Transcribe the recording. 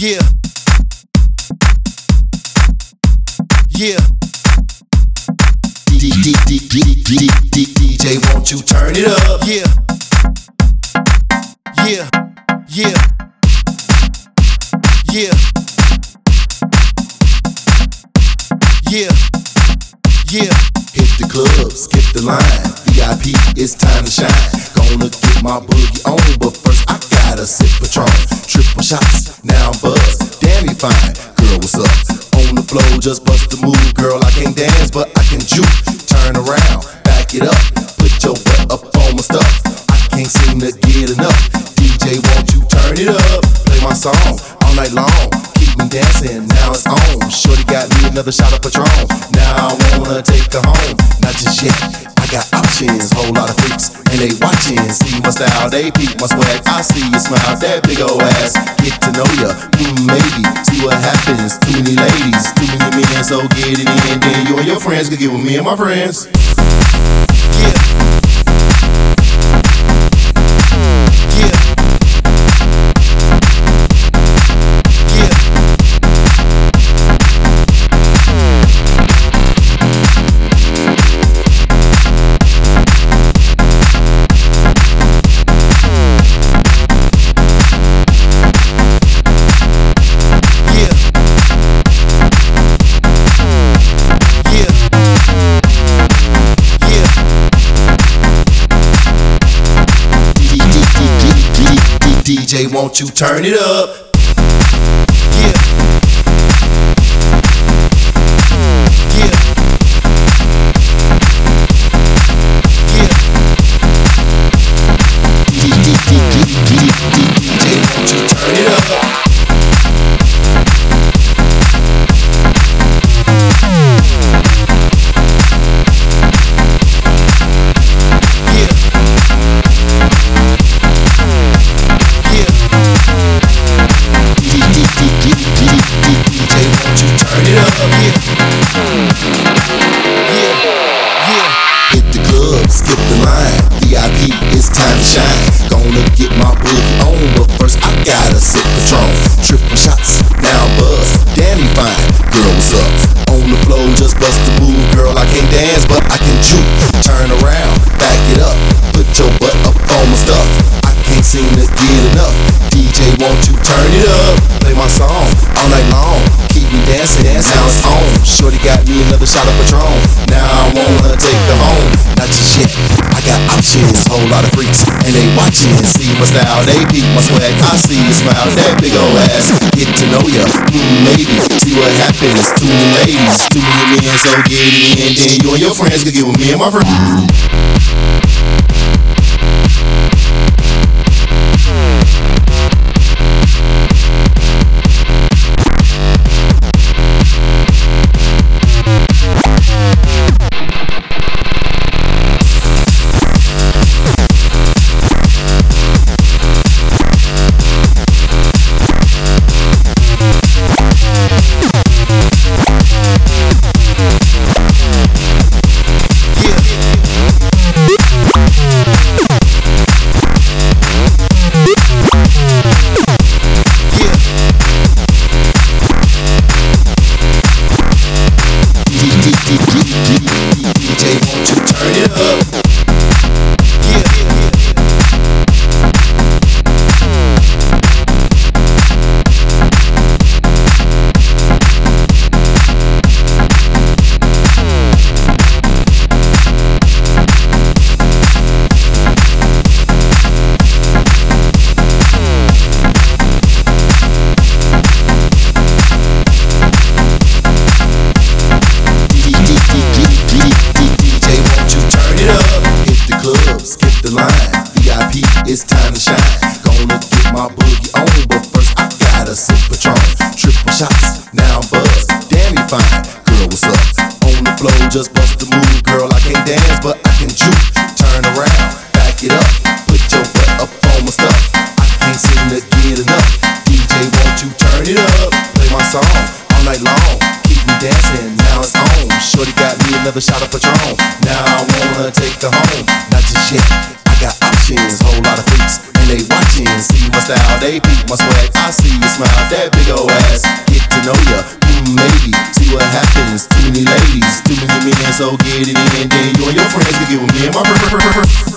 Yeah. Yeah. DJ, won't you turn it up? Yeah. Yeah. Yeah. Yeah. Yeah. Yeah. Hit the club, skip the line. VIP, it's time to shine. Gonna get my boogie on, but first I gotta sip Patron. Triple shots, now I'm buzzed. Damn, you fine, girl, what's up? On the floor, just bust the move, girl. I can't dance, but I can juke. Turn around, back it up, put your butt up on my stuff. I can't seem to get enough. DJ, won't you turn it up? Play my song all night long. Keep me dancing, now it's on. Shorty got me another shot of Patron. Now I wanna take her home, not just yet. I got options, whole lot of freaks, and they watching. See my style, they peep my swag. I see you smile, that big old ass. Get to know ya, maybe see what happens. Too many ladies, too many men, so get it in. Then you and your friends can get with me and my friends. Yeah. Yeah. DJ, won't you turn it up? Yeah. Yeah. Yeah. DJ, won't you turn it up? Gotta sip Patron, triple shots, now I'm buzzed. Damn, you fine, girl, what's up? On the floor, just bust the move, girl. I can't dance, but I can juke. Turn around, back it up, put your butt up on my stuff. I can't seem to get enough. DJ, won't you turn it up? Play my song all night long. Keep me dancing, now it's on. Shorty got me another shot of Patron. Now I wanna take her home, not just yet. I got options, whole lot of freaks, and they watching. See my style, they peep my swag. I see you smile, that big old ass. Get to know ya, maybe see what happens. Too many ladies, too many men, so get it in. Then you and your friends can get with me and my friends. DJ, won't you turn it up? It's time to shine. Gonna get my boogie on, but first I gotta sip Patron. Triple shots, now I'm buzzed. Damn, you fine, girl, what's up? On the floor, just bust the move, girl. I can't dance, but I can juke. Turn around, back it up, put your butt up on my stuff. I can't seem to get enough. DJ, won't you turn it up? Play my song all night long. Keep me dancing, now it's on. Shorty got me another shot of Patron. Now I wanna take her home, not just yet. I got options, whole lot of freaks, and they watching. See my style, they peep my swag. I see you smile, that big ol' ass. Get to know ya, maybe see what happens. Too many ladies, too many men, so get it in. Then you and your friends can get with me and my